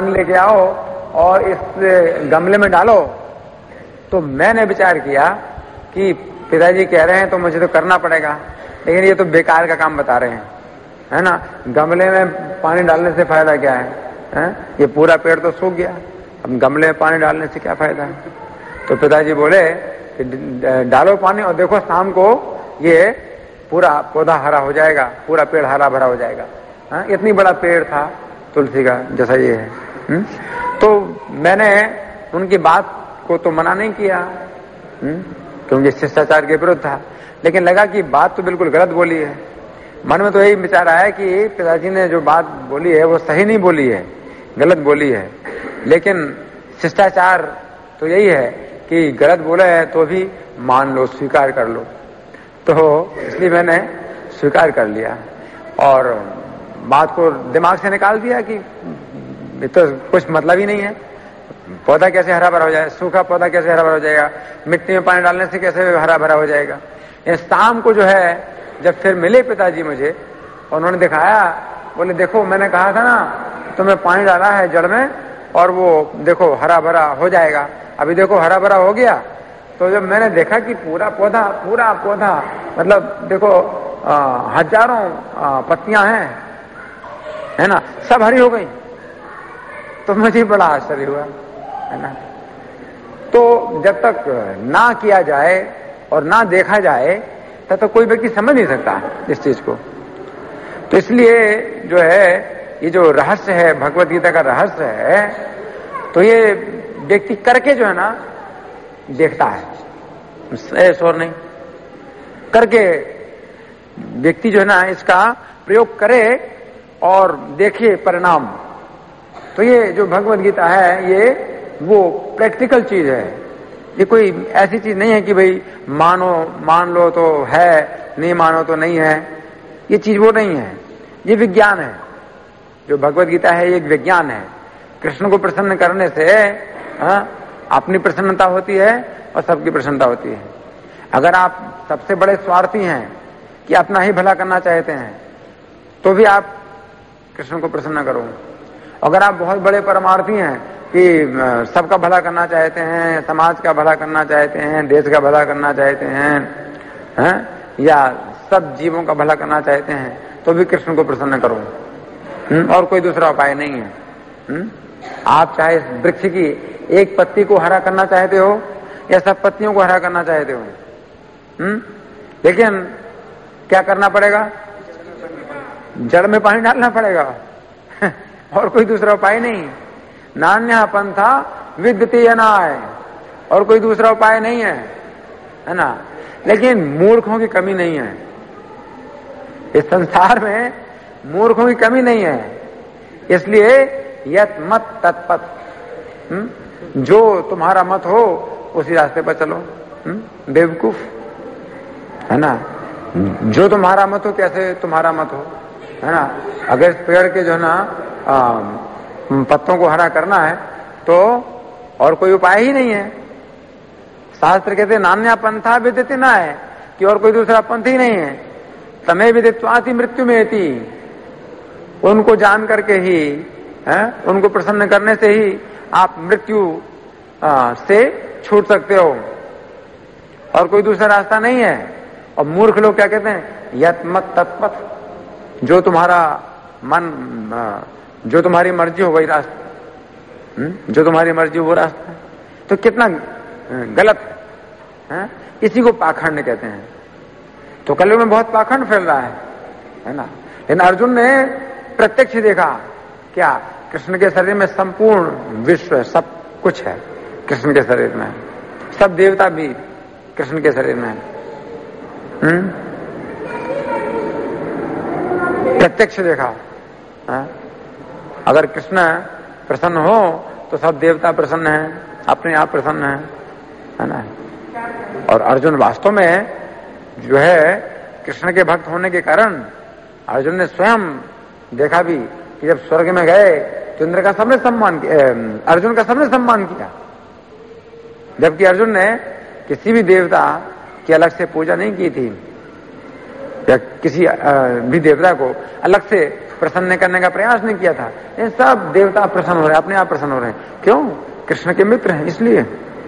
लेके आओ और इस गमले में डालो। तो मैंने विचार किया कि पिताजी कह रहे हैं तो मुझे तो करना पड़ेगा, लेकिन ये तो बेकार का काम बता रहे हैं, है ना। गमले में पानी डालने से फायदा क्या है? ये पूरा पेड़ तो सूख गया, अब गमले में पानी डालने से क्या फायदा है? तो पिताजी बोले कि डालो पानी और देखो शाम को ये पूरा पौधा हरा हो जाएगा, पूरा पेड़ हरा भरा हो जाएगा। इतनी बड़ा पेड़ था तुलसी का जैसा ये है। तो मैंने उनकी बात को तो मना नहीं किया, क्योंकि शिष्टाचार के विरुद्ध था, लेकिन लगा कि बात तो बिल्कुल गलत बोली है। मन में तो यही विचार आया कि पिताजी ने जो बात बोली है वो सही नहीं बोली है, गलत बोली है। लेकिन शिष्टाचार तो यही है कि गलत बोला है तो भी मान लो, स्वीकार कर लो। तो इसलिए मैंने स्वीकार कर लिया और बात को दिमाग से निकाल दिया कि तो कुछ मतलब ही नहीं है। पौधा कैसे हरा भरा हो जाएगा? सूखा पौधा कैसे हरा भरा हो जाएगा? मिट्टी में पानी डालने से कैसे हरा भरा हो जाएगा? शाम को जो है जब फिर मिले पिताजी मुझे, उन्होंने दिखाया, बोले देखो मैंने कहा था ना तुम्हें पानी डाला है जड़ में और वो देखो हरा भरा हो जाएगा। अभी देखो हरा भरा हो गया। तो जब मैंने देखा कि पूरा पौधा मतलब देखो हजारों पत्तियां हैं, है ना, सब हरी हो गई, तो मुझे बड़ा आश्चर्य हुआ, है ना। तो जब तक ना किया जाए और ना देखा जाए तब तक कोई व्यक्ति समझ नहीं सकता इस चीज को। तो इसलिए जो है ये जो रहस्य है, भगवत गीता का रहस्य है, तो ये व्यक्ति करके जो है ना देखता है, ऐसा और नहीं, करके व्यक्ति जो है ना इसका प्रयोग करे और देखे परिणाम। तो ये जो भगवत गीता है ये वो प्रैक्टिकल चीज है, ये कोई ऐसी चीज नहीं है कि भाई मान लो तो है, नहीं मानो तो नहीं है। ये चीज वो नहीं है, ये विज्ञान है। जो भगवत गीता है ये एक विज्ञान है। कृष्ण को प्रसन्न करने से अपनी प्रसन्नता होती है और सबकी प्रसन्नता होती है। अगर आप सबसे बड़े स्वार्थी हैं कि अपना ही भला करना चाहते हैं तो भी आप कृष्ण को प्रसन्न करो। अगर आप बहुत बड़े परमार्थी हैं कि सबका भला करना चाहते हैं, समाज का भला करना चाहते हैं, देश का भला करना चाहते हैं, या सब जीवों का भला करना चाहते हैं, तो भी कृष्ण को प्रसन्न करो। और कोई दूसरा उपाय नहीं है। आप चाहे इस वृक्ष की एक पत्ती को हरा करना चाहते हो या सब पत्तियों को हरा करना चाहते हो, लेकिन क्या करना पड़ेगा? जड़ में पानी डालना पड़ेगा और कोई दूसरा उपाय नहीं। नान्यः पंथा विद्यते अनाय, और कोई दूसरा उपाय नहीं है ना। लेकिन मूर्खों की कमी नहीं है इस संसार में, मूर्खों की कमी नहीं है। इसलिए यत मत तत्पथ, जो तुम्हारा मत हो उसी रास्ते पर चलो। बेवकूफ, है ना। जो तुम्हारा मत हो, कैसे तुम्हारा मत हो, है ना। अगर इस पेड़ के जो है ना पत्तों को हरा करना है तो और कोई उपाय ही नहीं है। शास्त्र कहते नान्या पंथा विद्यते ना है कि और कोई दूसरा पंथ ही नहीं है। तमे विदित्वाति मृत्यु में थी, उनको जान करके ही उनको प्रसन्न करने से ही आप मृत्यु से छूट सकते हो, और कोई दूसरा रास्ता नहीं है। और मूर्ख लोग क्या कहते हैं? यत मत तत्पथ, जो तुम्हारा मन, जो तुम्हारी मर्जी हो वही रास्ता, जो तुम्हारी मर्जी हो वो रास्ता। तो कितना गलत है। इसी को पाखंड कहते हैं। तो कलयुग में बहुत पाखंड फैल रहा है ना। लेकिन अर्जुन ने प्रत्यक्ष देखा, क्या कृष्ण के शरीर में संपूर्ण विश्व, सब कुछ है कृष्ण के शरीर में, सब देवता भी कृष्ण के शरीर में। प्रत्यक्ष देखा। अगर कृष्ण प्रसन्न हो तो सब देवता प्रसन्न है, अपने आप प्रसन्न है ना। और अर्जुन वास्तव में जो है कृष्ण के भक्त होने के कारण अर्जुन ने स्वयं देखा भी कि जब स्वर्ग में गए तो इंद्र का सबने सम्मान किया, अर्जुन का सबने सम्मान किया, जबकि अर्जुन ने किसी भी देवता की अलग से पूजा नहीं की थी। या किसी भी देवता को अलग से प्रसन्न करने का प्रयास नहीं किया था। ये सब देवता प्रसन्न हो रहे हैं, अपने आप प्रसन्न हो रहे हैं। क्यों? कृष्ण के मित्र हैं इसलिए।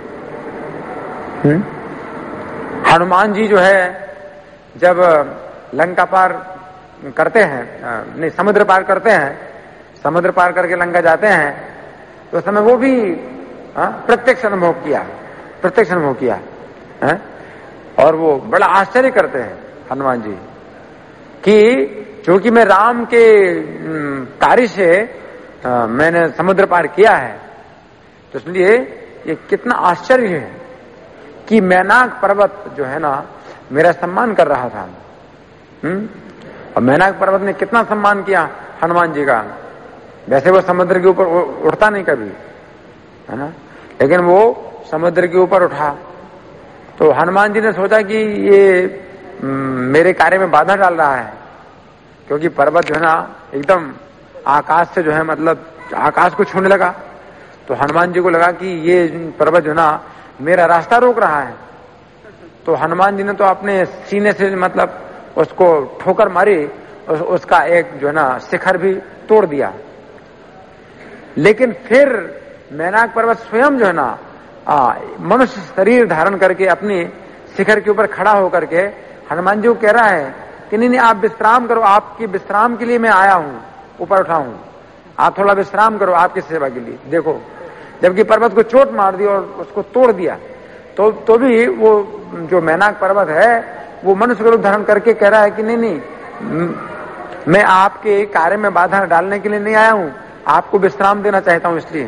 हनुमान जी जो है जब लंका पार करते हैं, नहीं समुद्र पार करते हैं, समुद्र पार करके लंका जाते हैं, तो उस समय वो भी प्रत्यक्ष अनुभव किया है? और वो बड़ा आश्चर्य करते हैं हनुमान जी कि चूंकि मैं राम के कार्य से मैंने समुद्र पार किया है, तो इसलिए ये कितना आश्चर्य है कि मैनाक पर्वत जो है ना मेरा सम्मान कर रहा था। और मैनाक पर्वत ने कितना सम्मान किया हनुमान जी का। वैसे वो समुद्र के ऊपर उठता नहीं कभी, है ना, लेकिन वो समुद्र के ऊपर उठा। तो हनुमान जी ने सोचा कि ये मेरे कार्य में बाधा डाल रहा है, क्योंकि पर्वत जो है ना एकदम आकाश से जो है मतलब आकाश को छूने लगा। तो हनुमान जी को लगा कि ये पर्वत जो है ना मेरा रास्ता रोक रहा है। तो हनुमान जी ने तो अपने सीने से मतलब उसको ठोकर मारी, उसका एक जो है ना शिखर भी तोड़ दिया। लेकिन फिर मैनाक पर्वत स्वयं जो है ना मनुष्य शरीर धारण करके अपनी शिखर के ऊपर खड़ा होकर के हनुमान जी को कह रहा है कि नहीं आप विश्राम करो, आपकी विश्राम के लिए मैं आया हूं, ऊपर उठा हूं, आप थोड़ा विश्राम करो आपकी सेवा के लिए। देखो, जबकि पर्वत को चोट मार दी और उसको तोड़ दिया, तो भी वो जो मैनाक पर्वत है वो मनुष्य रूप धारण करके कह रहा है कि नहीं मैं आपके कार्य में बाधा डालने के लिए नहीं आया हूं, आपको विश्राम देना चाहता हूं। इसलिए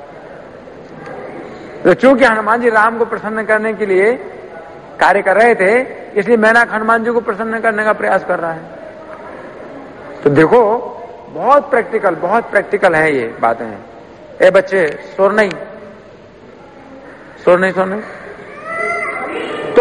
तो चूंकि हनुमान जी राम को प्रसन्न करने के लिए कार्य कर रहे थे, इसलिए मैनाक हनुमान जी को प्रसन्न करने का प्रयास कर रहा है। तो देखो बहुत प्रैक्टिकल है ये बातें हैं। ए बच्चे शोर नहीं। तो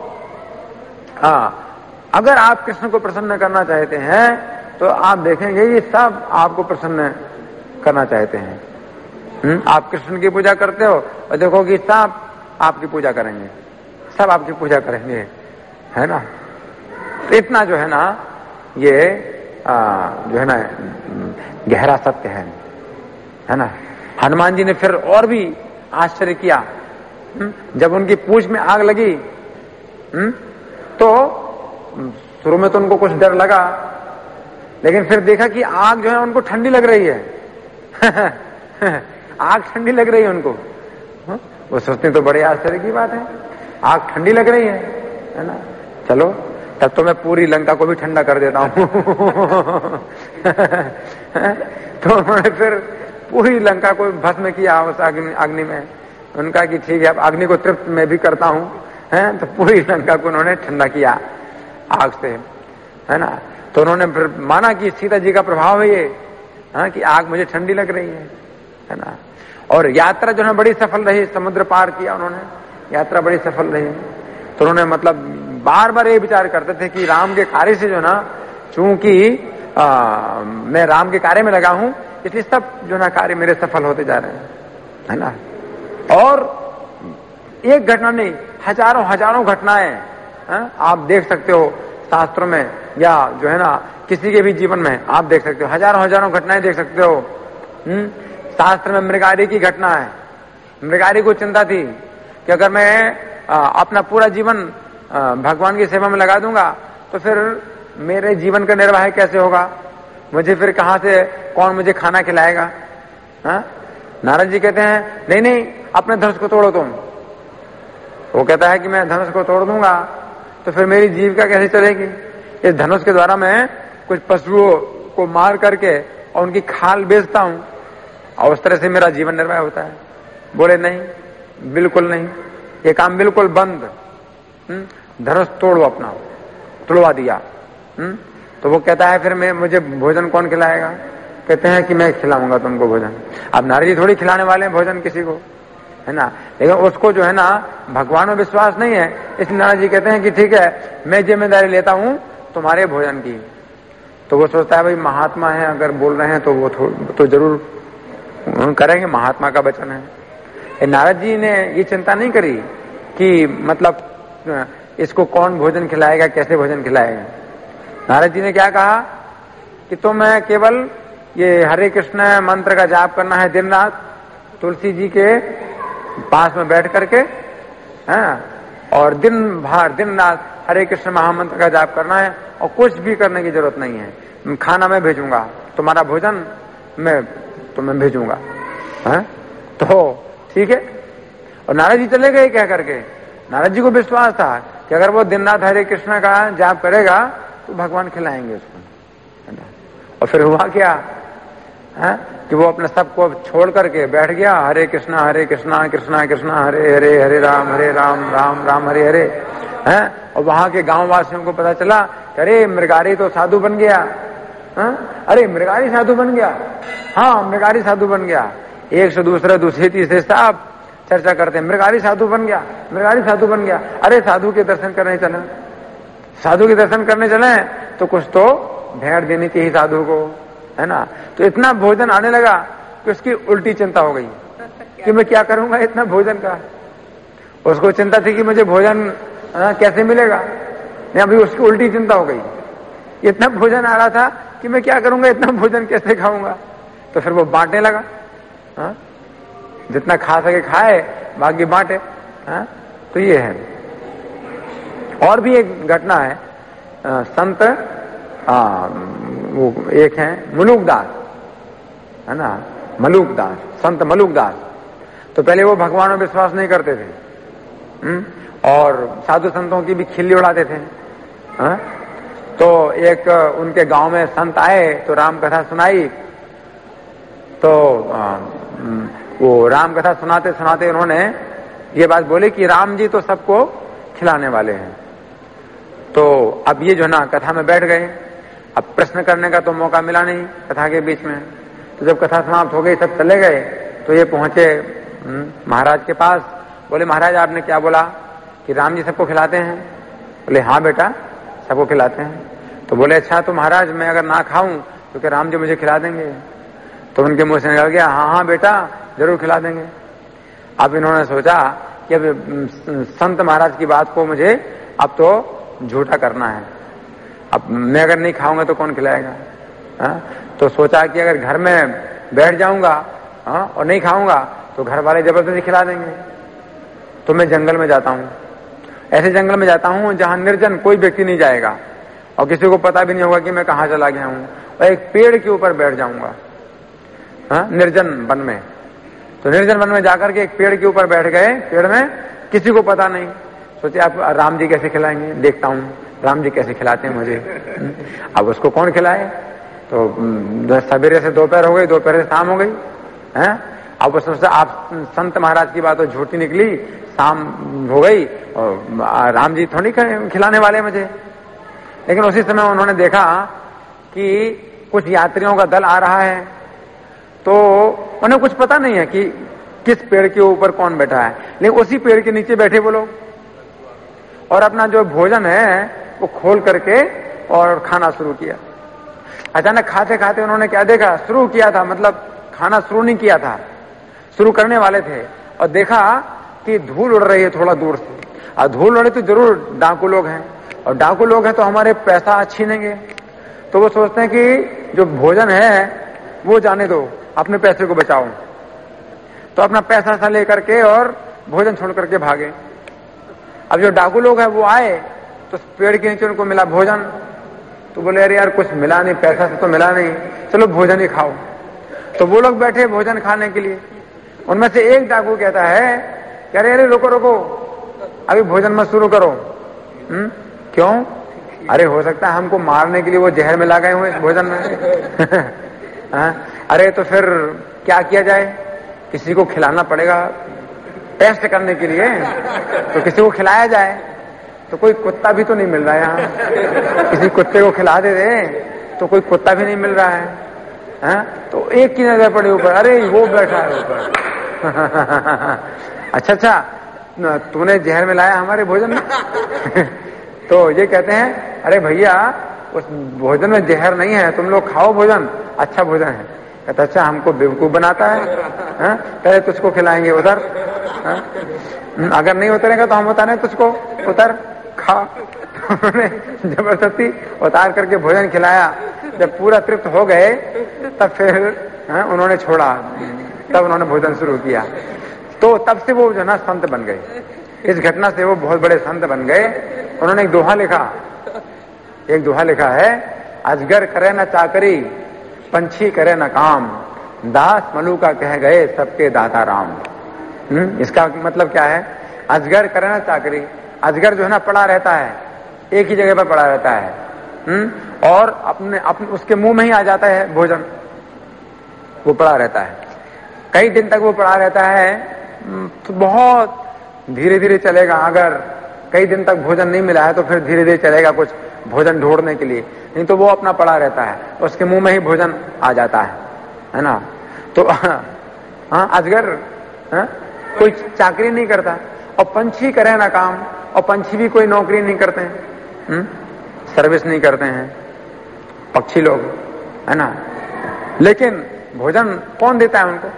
अगर आप कृष्ण को प्रसन्न करना चाहते हैं तो आप देखेंगे ये सब आपको प्रसन्न करना चाहते हैं। आप कृष्ण की पूजा करते हो और देखो कि सब आपकी पूजा करेंगे, सब आपकी पूजा करेंगे, है ना। तो इतना जो है ना ये जो है ना गहरा सत्य है ना। हनुमान जी ने फिर और भी आश्चर्य किया। जब उनकी पूंछ में आग लगी तो शुरू में तो उनको कुछ डर लगा, लेकिन फिर देखा कि आग जो है उनको ठंडी लग रही है। आग ठंडी लग रही है उनको। वो सोचते तो बड़े आश्चर्य की बात है, आग ठंडी लग रही है ना। चलो तब तो मैं पूरी लंका को भी ठंडा कर देता हूं। तो उन्होंने फिर पूरी लंका को भस्म किया उस अग्नि में। उनका कि ठीक है अब अग्नि को तृप्त मैं भी करता हूं, है। तो पूरी लंका को उन्होंने ठंडा किया आग से, है ना। तो उन्होंने फिर माना कि सीता जी का प्रभाव है ये, कि आग मुझे ठंडी लग रही है ना। और यात्रा जो है बड़ी सफल रही, समुद्र पार किया उन्होंने, यात्रा बड़ी सफल रही। तो उन्होंने मतलब बार बार ये विचार करते थे कि राम के कार्य से जो ना, चूंकि मैं राम के कार्य में लगा हूं, इसलिए सब जो ना कार्य मेरे सफल होते जा रहे हैं, है ना। और एक घटना नहीं, हजारों घटनाएं आप देख सकते हो शास्त्रों में, या जो है ना किसी के भी जीवन में आप देख सकते हो, हजारों घटनाएं देख सकते हो। शास्त्र में मृगारी की घटना है। मृगारी को चिंता थी कि अगर मैं अपना पूरा जीवन भगवान की सेवा में लगा दूंगा तो फिर मेरे जीवन का निर्वाह कैसे होगा, मुझे फिर कहां से कौन मुझे खाना खिलाएगा। नारद जी कहते हैं नहीं अपने धनुष को तोड़ो तुम। वो कहता है कि मैं धनुष को तोड़ दूंगा तो फिर मेरी जीविका कैसे चलेगी। इस धनुष के द्वारा मैं कुछ पशुओं को मार करके और उनकी खाल बेचता हूं और उस तरह से मेरा जीवन निर्वाह होता है। बोले नहीं, बिल्कुल नहीं, ये काम बिल्कुल बंद। धनुष तोड़ो अपना, तोड़वा दिया। तो वो कहता है फिर मुझे भोजन कौन खिलाएगा। कहते हैं कि मैं खिलाऊंगा तुमको भोजन। अब नारद जी थोड़ी खिलाने वाले हैं भोजन किसी को, है ना। लेकिन उसको जो है ना भगवान में विश्वास नहीं है, इसलिए नारद जी कहते हैं कि ठीक है मैं जिम्मेदारी लेता हूं तुम्हारे भोजन की। तो वो सोचता है भाई महात्मा है, अगर बोल रहे हैं तो वो तो जरूर करेंगे, महात्मा का वचन है। नारद जी ने ये चिंता नहीं करी कि मतलब इसको कौन भोजन खिलाएगा, कैसे भोजन खिलाएगा। नारद जी ने क्या कहा कि तुम्हें केवल ये हरे कृष्ण मंत्र का जाप करना है दिन रात, तुलसी जी के पास में बैठ करके, हैं, और दिन भर दिन रात हरे कृष्ण महामंत्र का जाप करना है, और कुछ भी करने की जरूरत नहीं है। खाना मैं भेजूंगा, तुम्हारा भोजन मैं तुम्हें भेजूंगा, हैं? तो ठीक है। और नारद जी चले गए कह करके। नारद जी को विश्वास था कि अगर वो दिन रात हरे कृष्ण का जाप करेगा तो भगवान खिलाएंगे उसको। और फिर हुआ क्या है कि वो अपने सबको छोड़ करके बैठ गया, हरे कृष्णा कृष्णा कृष्णा हरे हरे, हरे राम राम राम हरे हरे, हैं। और वहां के गांव वासियों को पता चला कि अरे मृगारी तो साधु बन गया, अरे मृगारी साधु बन गया, हाँ मृगारी साधु बन गया। एक से दूसरे दूसरे तीसरे सब चर्चा करते हैं, मृगारी साधु बन गया, मृगारी साधु बन गया। अरे साधु के दर्शन करने चले, साधु के दर्शन करने चले तो कुछ तो भेंट देनी चाहिए साधु को, है ना। तो इतना भोजन आने लगा कि उसकी उल्टी चिंता हो गई कि मैं क्या करूंगा इतना भोजन का। उसको चिंता थी कि मुझे भोजन कैसे मिलेगा, नहीं अभी उसकी उल्टी चिंता हो गई। इतना भोजन आ रहा था कि मैं क्या करूंगा, इतना भोजन कैसे खाऊंगा। तो फिर वो बांटने लगा, जितना खा सके खाए, बाकी बांटे। तो ये है। और भी एक घटना है, संत वो एक है मलूकदास, है ना, मलूकदास, संत मलूकदास। तो पहले वो भगवान में विश्वास नहीं करते थे, और साधु संतों की भी खिल्ली उड़ाते थे। तो एक उनके गांव में संत आए तो राम कथा सुनाई। तो वो राम कथा सुनाते सुनाते उन्होंने ये बात बोली कि राम जी तो सबको खिलाने वाले हैं। तो अब ये जो ना कथा में बैठ गए, अब प्रश्न करने का तो मौका मिला नहीं कथा के बीच में। तो जब कथा समाप्त हो गई, सब चले गए, तो ये पहुंचे महाराज के पास। बोले महाराज आपने क्या बोला कि राम जी सबको खिलाते हैं? बोले हाँ बेटा सबको खिलाते हैं। तो बोले अच्छा तो महाराज मैं अगर ना खाऊं तो क्या राम जी मुझे खिला देंगे? तो उनके मुंह से निकल गया हाँ हाँ बेटा जरूर खिला देंगे। अब इन्होंने सोचा कि अब संत महाराज की बात को मुझे अब तो झूठा करना है, अब मैं अगर नहीं खाऊंगा तो कौन खिलाएगा। तो सोचा कि अगर घर में बैठ जाऊंगा और नहीं खाऊंगा तो घर वाले जबरदस्ती खिला देंगे। तो मैं जंगल में जाता हूं, ऐसे जंगल में जाता हूं जहां निर्जन कोई व्यक्ति नहीं जाएगा और किसी को पता भी नहीं होगा कि मैं कहां चला गया हूं, और एक पेड़ के ऊपर बैठ जाऊंगा, निर्जन वन में। तो निर्जन वन में जाकर के एक पेड़ के ऊपर बैठ गए, पेड़ में किसी को पता नहीं। सोचे आप राम जी कैसे खिलाएंगे, देखता हूं राम जी कैसे खिलाते हैं मुझे। अब उसको कौन खिलाए? तो सवेरे से दोपहर हो गई, दोपहर से शाम हो गई, हैं। अब उससे आप संत महाराज की बात तो झूठी निकली, शाम हो गई और राम जी थोड़ी खिलाने वाले मुझे। लेकिन उसी समय उन्होंने देखा कि कुछ यात्रियों का दल आ रहा है, तो उन्हें कुछ पता नहीं है कि किस पेड़ के ऊपर कौन बैठा है, लेकिन उसी पेड़ के नीचे बैठे वो लोग और अपना जो भोजन है वो खोल करके और खाना शुरू किया। अचानक खाते खाते उन्होंने क्या देखा, शुरू किया था, मतलब खाना शुरू नहीं किया था, शुरू करने वाले थे, और देखा कि धूल उड़ रही है थोड़ा दूर से। और धूल उड़े तो जरूर डाकू लोग हैं, और डाकू लोग हैं तो हमारे पैसा छीनेंगे। तो वो सोचते हैं कि जो भोजन है वो जाने दो, अपने पैसे को बचाओ। तो अपना पैसा सा लेकर के और भोजन छोड़ करके भागे। अब जो डाकू लोग हैं वो आए तो पेड़ के नीचे उनको मिला भोजन। तो बोले अरे यार कुछ मिला नहीं, पैसा से तो मिला नहीं, चलो भोजन ही खाओ। तो वो लोग बैठे भोजन खाने के लिए। उनमें से एक डाकू कहता है कि अरे अरे रुको रुको, अभी भोजन मत शुरू करो। क्यों? अरे हो सकता है हमको मारने के लिए वो जहर मिला गए हुए भोजन में। अरे तो फिर क्या किया जाए, किसी को खिलाना पड़ेगा टेस्ट करने के लिए, तो किसी को खिलाया जाए। तो कोई कुत्ता भी तो नहीं मिल रहा है यहाँ, किसी कुत्ते को खिला दे तो कोई कुत्ता भी नहीं मिल रहा है। तो एक की नजर पड़ी ऊपर, अरे वो बैठा है ऊपर। अच्छा तूने जहर मिलाया हमारे भोजन में। तो ये कहते हैं अरे भैया उस भोजन में जहर नहीं है, तुम लोग खाओ भोजन, अच्छा भोजन है। कहता अच्छा हमको बेवकूफ बनाता है, पहले तुझको खिलाएंगे उधर, अगर नहीं उतरेगा तो हम उतारे तुझको, उतर खा। उन्होंने जबरदस्ती उतार करके भोजन खिलाया। जब पूरा तृप्त हो गए तब फिर उन्होंने छोड़ा, तब उन्होंने भोजन शुरू किया। तो तब से वो जो ना संत बन गए। इस घटना से वो बहुत बड़े संत बन गए। उन्होंने एक दोहा लिखा है, अजगर करे न चाकरी, पंछी करे न काम, दास मलूका कह गए सबके दाता राम। इसका मतलब क्या है? अजगर करे न चाकरी, अजगर जो है ना पड़ा रहता है, एक ही जगह पर पड़ा रहता है, और अपने उसके मुंह में ही आ जाता है भोजन, वो पड़ा रहता है। कई दिन तक वो पड़ा रहता है, तो बहुत धीरे धीरे चलेगा। अगर कई दिन तक भोजन नहीं मिला है तो फिर धीरे धीरे चलेगा कुछ भोजन ढूंढने के लिए, नहीं तो वो अपना पड़ा रहता है, उसके मुंह में ही भोजन आ जाता है ना। तो अजगर कोई चाकरी नहीं करता, और पंछी करे ना काम, और पंछी भी कोई नौकरी नहीं करते हैं, सर्विस नहीं करते हैं पक्षी लोग, है ना। लेकिन भोजन कौन देता है उनको?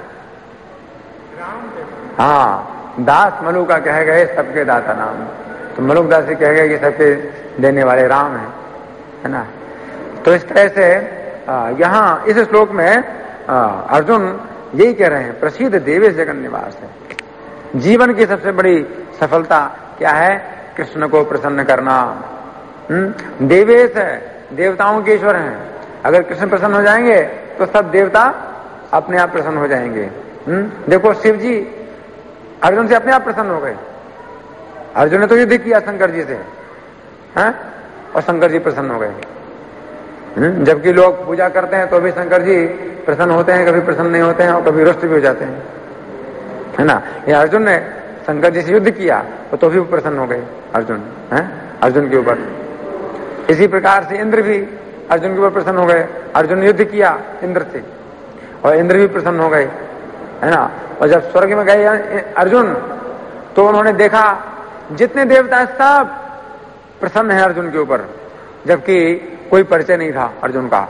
हाँ, दास मलूका कह गए सबके दाता नाम। तो मलुक दास जी कह गए कि सबके देने वाले राम है ना। तो इस तरह से यहाँ इस श्लोक में अर्जुन यही कह रहे हैं, प्रसिद्ध देवेश जगन निवास है। जीवन की सबसे बड़ी सफलता क्या है? कृष्ण को प्रसन्न करना। देवेश है, देवताओं के ईश्वर हैं। अगर कृष्ण प्रसन्न हो जाएंगे तो सब देवता अपने आप प्रसन्न हो जाएंगे। देखो शिव जी अर्जुन से अपने आप प्रसन्न हो गए। अर्जुन ने तो युद्ध किया शंकर जी से, और शंकर जी प्रसन्न हो गए। जबकि लोग पूजा करते हैं तो भी शंकर जी प्रसन्न होते हैं, कभी प्रसन्न नहीं होते हैं, और कभी रुष्ट भी हो जाते हैं, है ना। ये अर्जुन ने शंकर जी से युद्ध किया तो भी वो प्रसन्न हो गए अर्जुन के ऊपर। इसी प्रकार से इंद्र भी अर्जुन के ऊपर प्रसन्न हो गए। अर्जुन ने युद्ध किया इंद्र से और इंद्र भी प्रसन्न हो गए, है ना। और जब स्वर्ग में गए अर्जुन तो उन्होंने देखा जितने देवता हैं सब प्रसन्न है अर्जुन के ऊपर, जबकि कोई परिचय नहीं था अर्जुन का।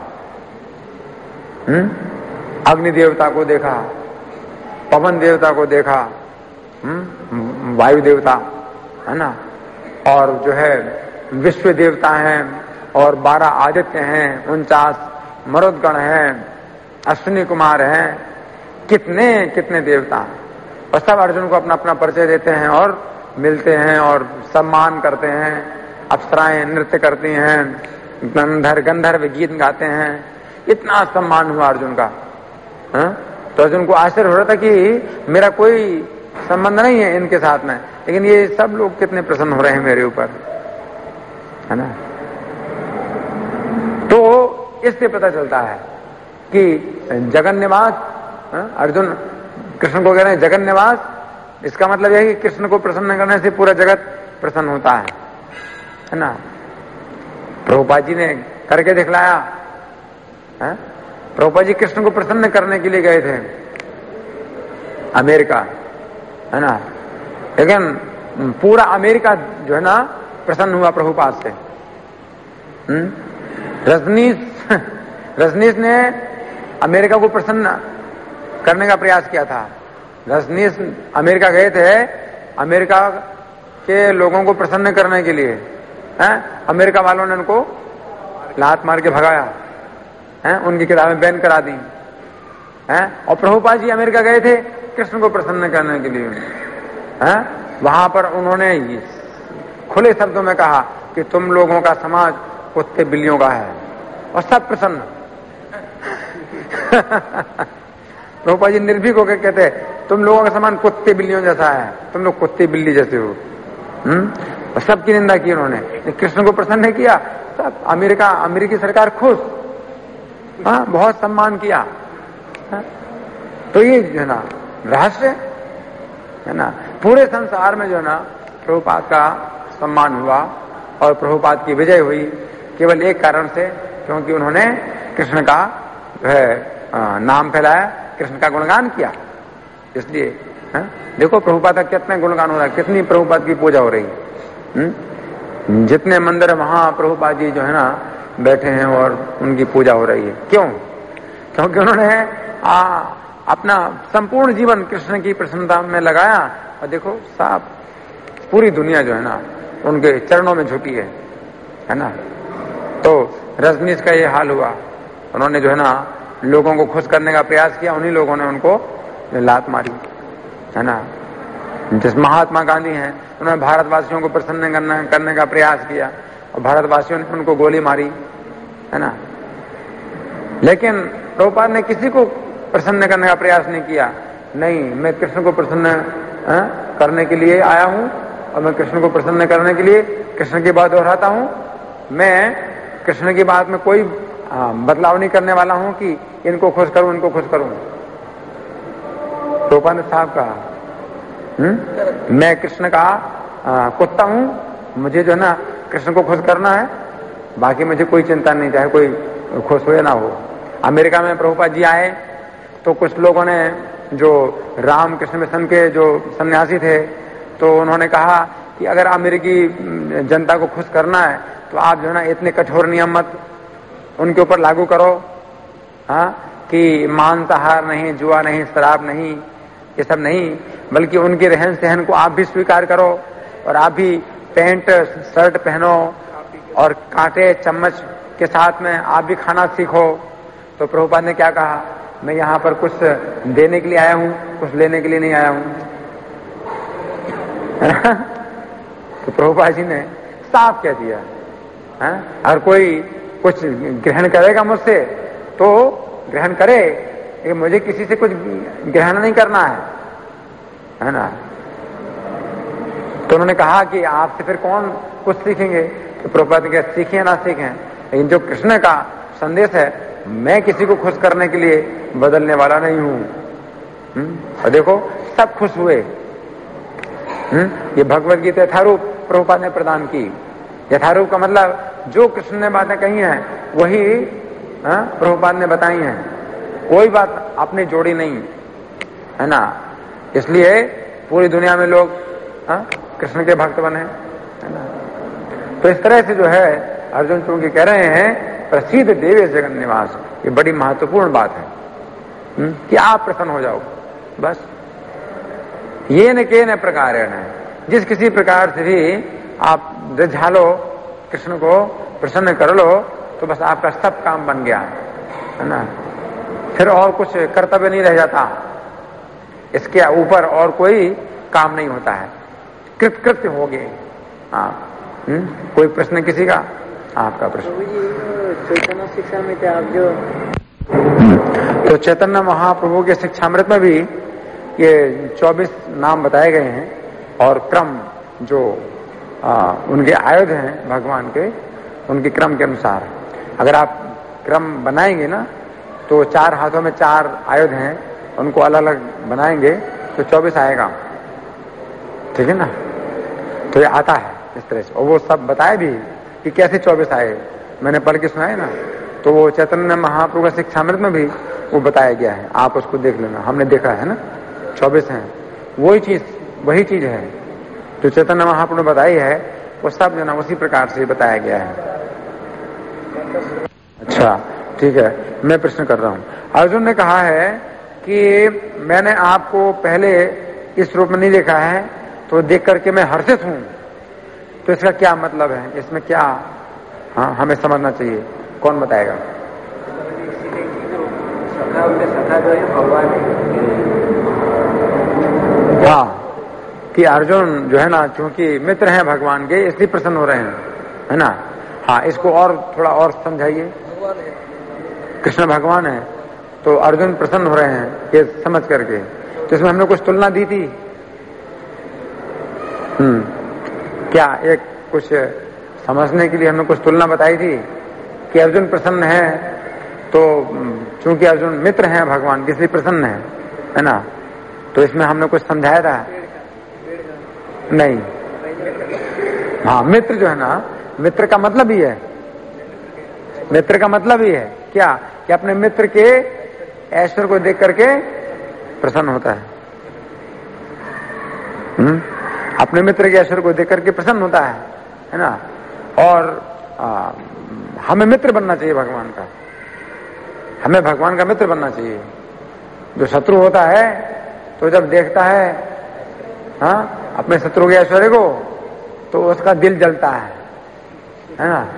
अग्नि देवता को देखा, पवन देवता को देखा, वायु देवता, है ना, और जो है विश्व देवता हैं, और 12 आदित्य हैं, 49 मरुदगण हैं, अश्विनी कुमार हैं, कितने कितने देवता, और सब अर्जुन को अपना अपना परिचय देते हैं और मिलते हैं और सम्मान करते हैं। अप्सराएं नृत्य करती हैं, गंधर्व गीत गाते हैं। इतना सम्मान हुआ अर्जुन का। तो अर्जुन को आश्चर्य हो रहा था कि मेरा कोई संबंध नहीं है इनके साथ में, लेकिन ये सब लोग कितने प्रसन्न हो रहे हैं मेरे ऊपर, है ना। तो इससे पता चलता है कि जगन निवास, अर्जुन कृष्ण को कह रहे हैं जगन निवास। इसका मतलब यह है कि कृष्ण को प्रसन्न करने से पूरा जगत प्रसन्न होता है ना। प्रभुपाद जी ने करके दिखलाया। प्रभुपाद जी कृष्ण को प्रसन्न करने के लिए गए थे अमेरिका, है ना, लेकिन पूरा अमेरिका जो है ना प्रसन्न हुआ प्रभुपाद से। रजनीश ने अमेरिका को प्रसन्न करने का प्रयास किया था। रजनीश अमेरिका गए थे अमेरिका के लोगों को प्रसन्न करने के लिए, अमेरिका वालों ने उनको लात मार के भगाया, उनकी किताबें बैन करा दी, और प्रभुपाद जी अमेरिका गए थे कृष्ण को प्रसन्न करने के लिए। वहां पर उन्होंने खुले शब्दों में कहा कि तुम लोगों का समाज कुत्ते बिल्लियों का है, और सब प्रसन्न। प्रभुपाद जी निर्भीक होकर कहते तुम लोगों का समान कुत्ते बिल्लियों जैसा है, तुम लोग कुत्ते बिल्ली जैसे हो। और सबकी निंदा की उन्होंने, कृष्ण को प्रसन्न किया। सब अमेरिकी सरकार खुश, बहुत सम्मान किया। तो ये जो है ना रहस्य है ना, पूरे संसार में जो है ना प्रभुपाद का सम्मान हुआ और प्रभुपाद की विजय हुई केवल एक कारण से, क्योंकि उन्होंने कृष्ण का जो है नाम फैलाया, कृष्ण का गुणगान किया। इसलिए देखो प्रभुपाद का कितना गुणगान हो रहा है, कितनी प्रभुपाद की पूजा हो रही है। जितने मंदिर वहां प्रभुपाद जी जो है ना बैठे हैं और उनकी पूजा हो रही है। क्यों? क्योंकि उन्होंने अपना संपूर्ण जीवन कृष्ण की प्रसन्नता में लगाया, और देखो साफ पूरी दुनिया जो है ना उनके चरणों में झुकी है। है ना। तो रजनीश का ये हाल हुआ, उन्होंने जो है ना लोगों को खुश करने का प्रयास किया, उन्हीं लोगों ने उनको लात मारी, है ना। जिस महात्मा गांधी हैं, उन्होंने भारतवासियों को प्रसन्न करने का प्रयास किया और भारतवासियों ने उनको गोली मारी, है ना। लेकिन प्रभुपाद ने किसी को प्रसन्न करने का प्रयास नहीं किया। नहीं, मैं कृष्ण को प्रसन्न करने के लिए आया हूं और मैं कृष्ण को प्रसन्न करने के लिए कृष्ण की बात दोहराता हूं। मैं कृष्ण की बात में कोई बदलाव नहीं करने वाला हूं कि इनको खुश करूं, इनको खुश करूं। प्रभुपाद ने साहब कहा, मैं कृष्ण का कुत्ता हूं, मुझे जो है ना कृष्ण को खुश करना है, बाकी मुझे कोई चिंता नहीं, चाहे कोई खुश हो या ना हो। अमेरिका में प्रभुपाद जी आए तो कुछ लोगों ने, जो रामकृष्ण मिशन के जो सन्यासी थे, तो उन्होंने कहा कि अगर अमेरिकी जनता को खुश करना है तो आप जो है ना इतने कठोर नियम मत उनके ऊपर लागू करो, हाँ, कि मांसाहार नहीं, जुआ नहीं, शराब नहीं, ये सब नहीं, बल्कि उनके रहन सहन को आप भी स्वीकार करो और आप भी पैंट शर्ट पहनो और कांटे चम्मच के साथ में आप भी खाना सीखो। तो प्रभुपाद ने क्या कहा, मैं यहाँ पर कुछ देने के लिए आया हूं, कुछ लेने के लिए नहीं आया हूं। तो प्रभुपाद जी ने साफ कह दिया, अगर कोई कुछ ग्रहण करेगा मुझसे तो ग्रहण करे, लेकिन मुझे किसी से कुछ ग्रहण नहीं करना है ना। तो उन्होंने कहा कि आपसे फिर कौन कुछ सीखेंगे। तो प्रभुपाद ने कहा, सीखें ना सीखें, लेकिन जो कृष्ण का संदेश है, मैं किसी को खुश करने के लिए बदलने वाला नहीं हूं। और देखो सब खुश हुए। ये भगवत गीता यथारूप प्रभुपाद ने प्रदान की। यथारूप का मतलब जो कृष्ण ने बातें कही हैं वही प्रभुपाद ने बताई हैं, कोई बात आपने जोड़ी नहीं, है ना। इसलिए पूरी दुनिया में लोग कृष्ण के भक्त बने, है ना। तो इस तरह से जो है अर्जुन चूंकि कह रहे हैं प्रसिद्ध देवे जगन निवास, ये बड़ी महत्वपूर्ण बात है कि आप प्रसन्न हो जाओ, बस। ये न के न प्रकार है, जिस किसी प्रकार से भी आप रिझा लो, कृष्ण को प्रसन्न कर लो, तो बस आपका सब काम बन गया, है ना। फिर और कुछ कर्तव्य नहीं रह जाता, इसके ऊपर और कोई काम नहीं होता है, कृत्य हो गए आप। कोई प्रश्न किसी का? आपका प्रश्न। चैतन्य शिक्षा में थे आप जो, तो चैतन्य महाप्रभु के शिक्षामृत में भी ये 24 नाम बताए गए हैं और क्रम जो उनके आयुध हैं भगवान के, उनके क्रम के अनुसार अगर आप क्रम बनाएंगे ना, तो 4 हाथों में 4 आयुध हैं, उनको अलग अलग बनाएंगे तो 24 आएगा, ठीक है ना। तो ये आता है इस तरह से, और वो सब बताए भी कि कैसे 24 आए, मैंने पढ़ के सुनाए ना। तो वो चैतन्य महाप्रभु का शिक्षामृत में भी वो बताया गया है, आप उसको देख लेना, हमने देखा है ना, 24 हैं। वही चीज है जो चैतन्य महाप्रभु ने बताई है, वो सब जो ना उसी प्रकार से बताया गया है। अच्छा ठीक है, मैं प्रश्न कर रहा हूं। अर्जुन ने कहा है कि मैंने आपको पहले इस रूप में नहीं देखा है, तो देख करके मैं हर्षित हूं। तो इसका क्या मतलब है, इसमें क्या हमें समझना चाहिए, कौन बताएगा? हाँ, कि अर्जुन जो है ना, चूंकि मित्र हैं भगवान के, इसलिए प्रसन्न हो रहे हैं, है ना। हाँ, इसको और थोड़ा और समझाइए। कृष्ण भगवान है तो अर्जुन प्रसन्न हो रहे हैं ये समझ करके, तो इसमें हमने कुछ तुलना दी थी। क्या एक कुछ समझने के लिए हमने कुछ तुलना बताई थी कि अर्जुन प्रसन्न है, तो चूंकि अर्जुन मित्र हैं भगवान के, इसलिए प्रसन्न है ना। तो इसमें हमने कुछ समझाया था नहीं? हाँ, मित्र जो है ना, मित्र का मतलब ही है, मित्र का मतलब ही है क्या, कि अपने मित्र के ऐश्वर्य को देख करके प्रसन्न होता है। अपने मित्र के ऐश्वर्य को देख करके प्रसन्न होता है ना। और हमें मित्र बनना चाहिए भगवान का, हमें भगवान का मित्र बनना चाहिए। जो शत्रु होता है तो जब देखता है अपने शत्रु के ऐश्वर्य को, तो उसका दिल जलता है, है ना।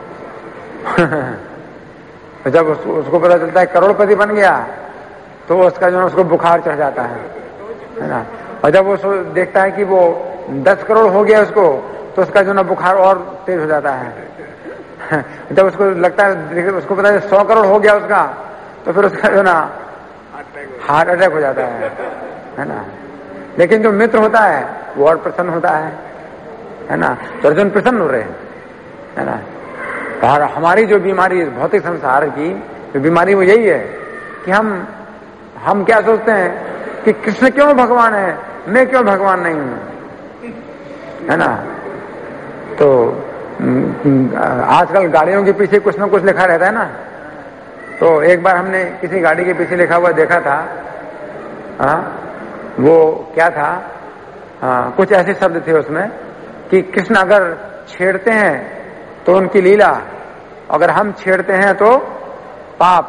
तो जब उसको पता चलता है करोड़पति बन गया तो उसका जो है उसको बुखार चढ़ जाता है ना। और जब वो देखता है कि वो 10 करोड़ हो गया उसको तो उसका जो ना बुखार और तेज हो जाता है। जब उसको लगता है, उसको पता है 100 करोड़ हो गया उसका, तो फिर उसका जो ना हार्ट अटैक हो जाता है ना। लेकिन जो मित्र होता है वो और प्रसन्न होता है ना। तो अर्जुन प्रसन्न हो रहे हैं, है ना। और हमारी जो बीमारी इस भौतिक संसार की जो बीमारी वो यही है कि हम क्या सोचते हैं कि कृष्ण क्यों भगवान है, मैं क्यों भगवान नहीं हूं, है ना। तो आजकल गाड़ियों के पीछे कुछ ना कुछ लिखा रहता है ना। तो एक बार हमने किसी गाड़ी के पीछे लिखा हुआ देखा था, वो क्या था, कुछ ऐसे शब्द थे उसमें कि कृष्ण अगर छेड़ते हैं तो उनकी लीला, अगर हम छेड़ते हैं तो पाप।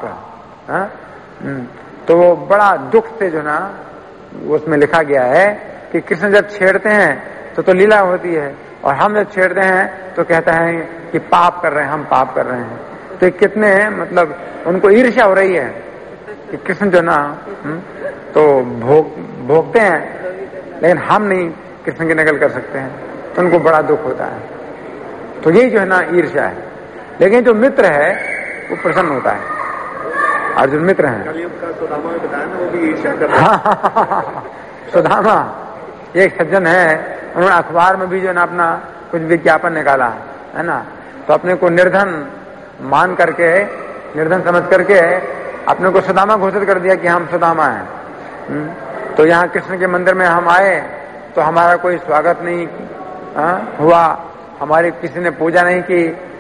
तो वो बड़ा दुख से जो ना उसमें लिखा गया है कि कृष्ण जब छेड़ते हैं तो लीला होती है, और हम जब छेड़ते हैं तो कहता है कि पाप कर रहे हैं, हम पाप कर रहे हैं। तो कितने मतलब उनको ईर्ष्या हो रही है कि कृष्ण जो ना तो भोगते हैं, लेकिन हम नहीं कृष्ण की नकल कर सकते हैं, तो उनको बड़ा दुख होता है। तो यही जो है ना ईर्ष्या है। लेकिन जो मित्र है वो प्रसन्न होता है। अर्जुन मित्र हैं। सुदामा ने बताया ना, वो भी ईर्ष्या कर रहा है। सुदामा एक सज्जन है, उन्होंने अखबार में भी जो है ना अपना कुछ विज्ञापन निकाला, है ना। तो अपने को निर्धन मान करके, निर्धन समझ करके अपने को सुदामा घोषित कर दिया कि हम सुदामा हैं। तो यहाँ कृष्ण के मंदिर में हम आए तो हमारा कोई स्वागत नहीं हुआ, हमारी किसी ने पूजा नहीं की,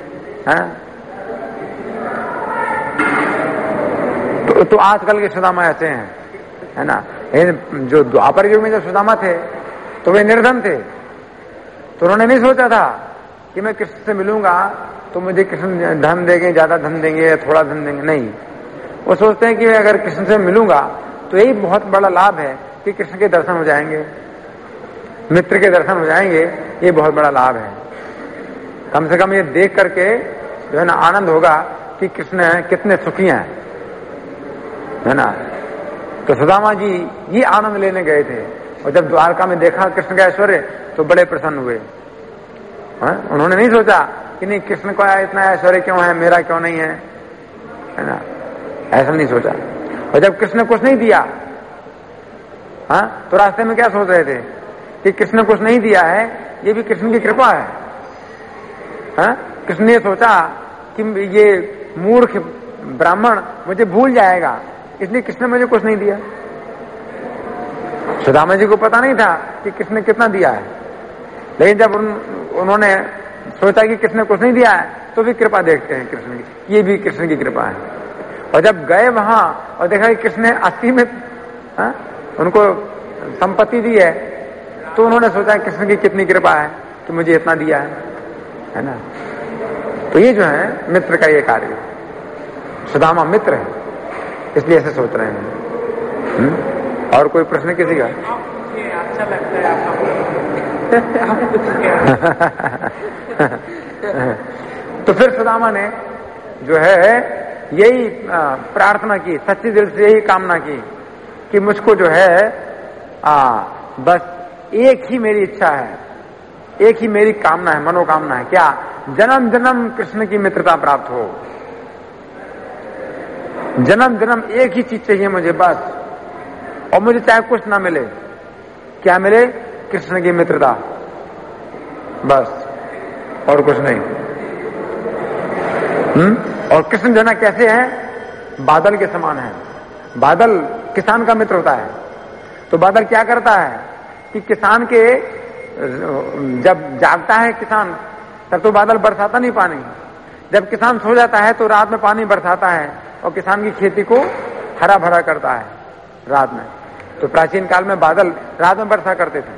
तो आजकल के सुदामा ऐसे हैं, है ना। जो द्वापर युग में जो सुदामा थे तो वे निर्धन थे, तो उन्होंने नहीं सोचा था कि मैं कृष्ण से मिलूंगा तो मुझे कृष्ण धन देंगे, ज्यादा धन देंगे या थोड़ा धन देंगे, नहीं। वो सोचते हैं कि अगर कृष्ण से मिलूंगा तो यही बहुत बड़ा लाभ है कि कृष्ण के दर्शन हो जाएंगे, मित्र के दर्शन हो जाएंगे, ये बहुत बड़ा लाभ है। कम से कम ये देख करके जो है ना आनंद होगा कि कृष्ण कितने सुखी हैं, है ना। तो सुदामा जी ये आनंद लेने गए थे, और जब द्वारका में देखा कृष्ण का ऐश्वर्य तो बड़े प्रसन्न हुए। उन्होंने नहीं सोचा कि नहीं कृष्ण को इतना ऐश्वर्य क्यों है, मेरा क्यों नहीं है ना, ऐसा नहीं सोचा। और जब कृष्ण ने कुछ नहीं दिया, तो रास्ते में क्या सोच रहे थे कि कृष्ण ने कुछ नहीं दिया है, ये भी कृष्ण की कृपा है। कृष्ण ने सोचा कि ये मूर्ख ब्राह्मण मुझे भूल जाएगा, इसलिए कृष्ण ने मुझे कुछ नहीं दिया। सुदामा जी को पता नहीं था कि कृष्ण ने कितना दिया है, लेकिन जब उन्होंने सोचा कि कृष्ण ने कुछ नहीं दिया है तो भी कृपा देखते हैं कृष्ण की, ये भी कृष्ण की कृपा है। और जब गए वहां और देखा कि कृष्ण ने 80 में उनको संपत्ति दी है, तो उन्होंने सोचा कृष्ण की कितनी कृपा है कि मुझे इतना दिया है ना। तो ये जो है मित्र का ये कार्य, सुदामा मित्र है, इसलिए ऐसे सोच रहे हैं। और कोई प्रश्न किसी का? अच्छा लगता है तो फिर सुदामा ने जो है यही प्रार्थना की, सच्ची दिल से यही कामना की कि मुझको जो है बस एक ही मेरी इच्छा है, एक ही मेरी कामना है, मनोकामना है, क्या? जन्म जन्म कृष्ण की मित्रता प्राप्त हो। जन्म जन्म एक ही चीज चाहिए मुझे बस, और मुझे चाहे कुछ ना मिले, क्या मिले? कृष्ण की मित्रता, बस, और कुछ नहीं। और कृष्ण जो है ना कैसे है? बादल के समान है। बादल किसान का मित्र होता है। तो बादल क्या करता है कि किसान के जब जागता है किसान, तब तो बादल बरसाता नहीं पानी, जब किसान सो जाता है तो रात में पानी बरसाता है और किसान की खेती को हरा भरा करता है रात में। तो प्राचीन काल में बादल रात में वर्षा करते थे।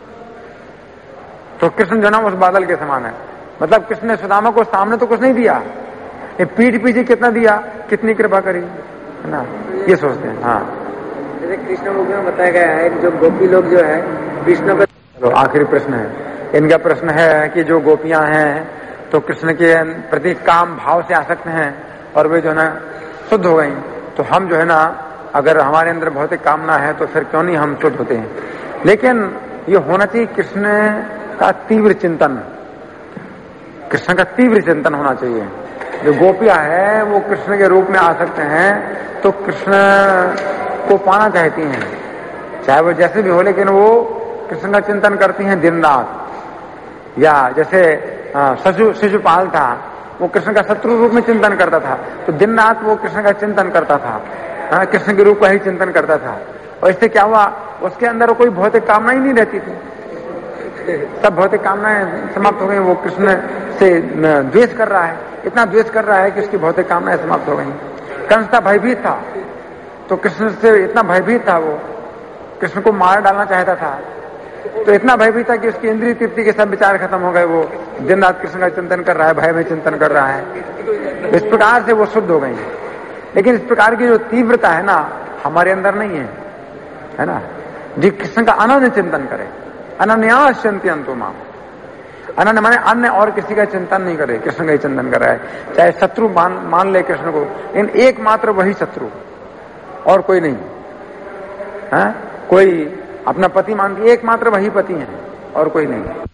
तो कृष्ण जो ना उस बादल के समान है। मतलब कृष्ण ने सुदामा को सामने तो कुछ नहीं दिया, ये पीठ पीछे कितना दिया, कितनी कृपा करी, है ना, ये सोचते हैं। हाँ, जैसे कृष्ण बुक में बताया गया है कि जो गोपी लोग जो है कृष्ण को, तो आखिरी प्रश्न है इनका, प्रश्न है कि जो गोपियां हैं तो कृष्ण के प्रति काम भाव से आसक्त हैं और वे जो है ना शुद्ध हो गई, तो हम जो है ना अगर हमारे अंदर भौतिक कामना है तो फिर क्यों नहीं हम शुद्ध होते हैं। लेकिन ये होना चाहिए कृष्ण का तीव्र चिंतन, कृष्ण का तीव्र चिंतन होना चाहिए। जो गोपियां है वो कृष्ण के रूप में आ सकते हैं तो कृष्ण को पाना चाहती हैं, चाहे वो जैसे भी हो, लेकिन वो कृष्ण का चिंतन करती हैं दिन रात। या जैसे शिशुपाल था, वो कृष्ण का शत्रु रूप में चिंतन करता था, तो दिन रात वो कृष्ण का चिंतन करता था, कृष्ण के रूप का ही चिंतन करता था। और इससे क्या हुआ, उसके अंदर कोई भौतिक कामना ही नहीं रहती थी, सब भौतिक कामनाएं समाप्त हो गई। वो कृष्ण से द्वेष कर रहा है, इतना द्वेष कर रहा है कि उसकी भौतिक कामनाएं समाप्त हो गई। कंस था, भयभीत था, तो कृष्ण से इतना भयभीत था, वो कृष्ण को मार डालना चाहता था, तो इतना भयभीत था कि उसकी इंद्रिय तृप्ति के सब विचार खत्म हो गए। वो दिन रात कृष्ण का चिंतन कर रहा है, भय में चिंतन कर रहा है। इस प्रकार से वो शुद्ध हो गई। लेकिन इस प्रकार की जो तीव्रता है ना हमारे अंदर नहीं है ना। जी कृष्ण का अनन्य चिंतन करे, अनन्याश्यन्ति अंतुमा। अनन्य माने अन्य और किसी का चिंतन नहीं करे, कृष्ण का ही चिंतन कर रहा है। चाहे शत्रु मान ले कृष्ण को, लेकिन एकमात्र वही शत्रु, और कोई नहीं है। कोई अपना पति मानती, एकमात्र वही पति है और कोई नहीं।